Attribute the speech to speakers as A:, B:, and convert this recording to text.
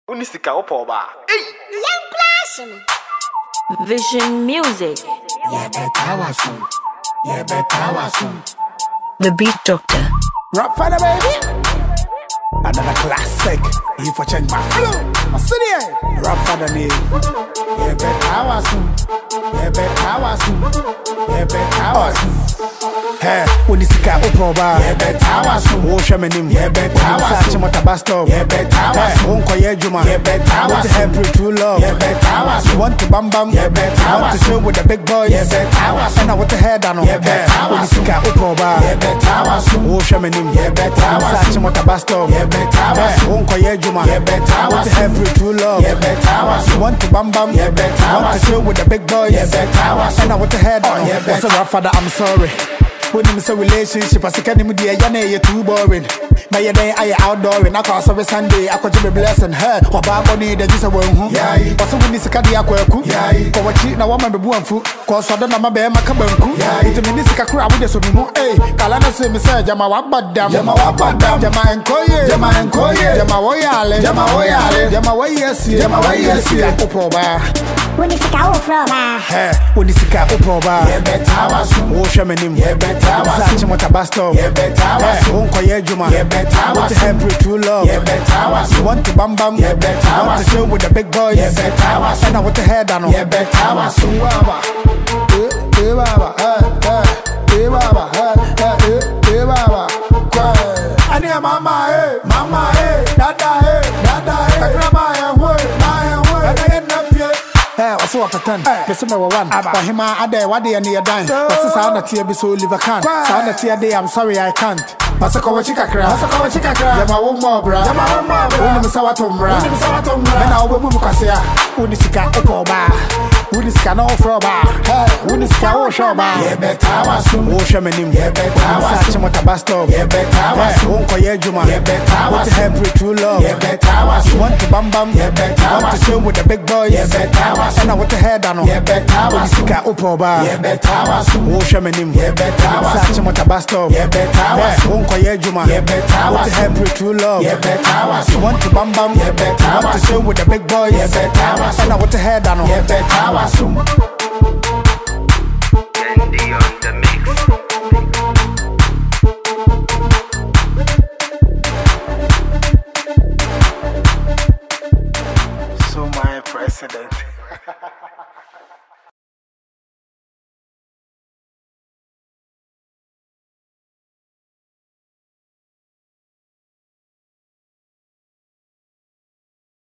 A: Unisika opoba. Hey!
B: Young Blossom.
C: Vision Music.
D: The Beat Doctor.
E: Rap for the baby. Another classic. He for change my flow. I see the rap for the name. Hey, when you see a opoba, oh shamenim, search him at a bus stop. Won't call you Juma. Want to help you true love. You want to bam bam. You want to show with the big boys. And I want to head down. When you see a opoba, oh shamenim, search him at a bus stop. Won't call you Juma. Want to help you true love. You want to bam bam. You want to show with the big boys. And I want to head down. What's a rap father? I'm sorry. When you say relationship, I say can you be a you're too boring. Now you're there, I outdooring. I call every Sunday, I could be blessing her. Or Baboni, the just a one. Yeah, but some when you see a quaku. Yeah, for what cheat now, I'm a boo and food. Cause I don't know my bear, my cabanku. Yeah, it's a minister crowd with the more. Hey, Kalana say, Mr. Jama Wabadam, Jama Wabadam, Jama and Koye, Jama and Koye, Jama Woyale, Jama Woyale, Jama Wayasi, Jama Wayasi, Opoba.
B: When you see a opoba.
E: Hey, when you see a opoba. Oh, shamenim. Search him at a bus stop. Won't call you Juma. Want to help you true love. You want to bam bam. You want to show with the big boys. And I want to head down. I need mama, mama, dada, I saw a pattern. This is number one. But him, I dare what they are near dying. But since I'm not here, be so live a can. Sound here, day, I'm sorry, I can't. Masako chica cra, Masako chica cra. Yama umma bra, Yama umma bra. Unisawa tombra, Unisawa tombra. And I'll be Mukasia. Unisika opoba. Unisika no froba. Unisika o shoba. Yebetawa soon. O shamenim. Yebetawa. Search him at a bus stop. Yebetawa. Won't call you Juma. Yebetawa. Want to help you true love. Yebetawa. You want to bam bam. Yebetawa. Want to show with the big boys. Yebetawa. And I want to head down. Yebetawa. Unisika opoba. Yebetawa. O shamenim. Yebetawa. Search him at a bus stop. Yebetawa. Call you Juma. Want to help you true love. You want to bam bam. You want to show with the big boys. And I want to head down.
A: Dandy on the mix. So my president.